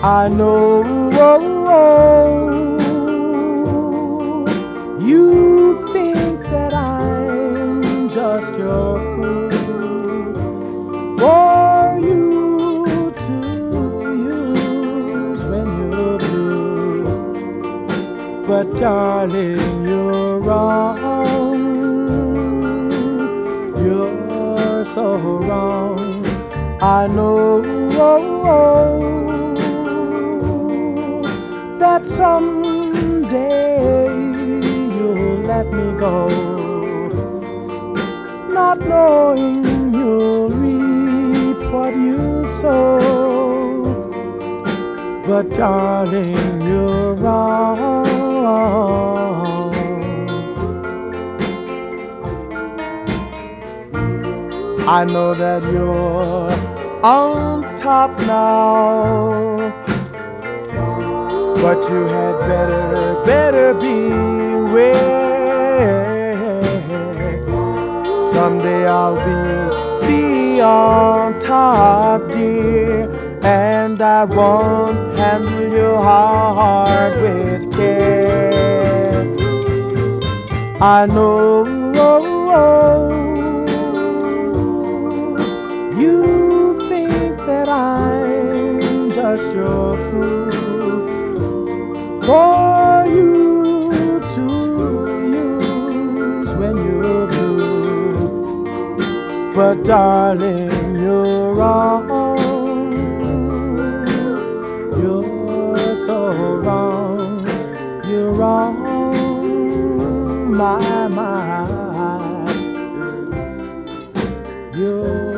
I know you think that I'm just your fool for you to use when you're blue. But darling, you're wrong. You're so wrong. I know that someday you'll let me go, not knowing you'll reap what you sow. But darling, you're wrong. I know that you're on top now, but you had better beware. Someday I'll be on top, dear, and I won't handle your heart with care. I know you think that I'm just your fool for you to use when you're blue. But darling, you're wrong. You're so wrong. You're wrong, my. You're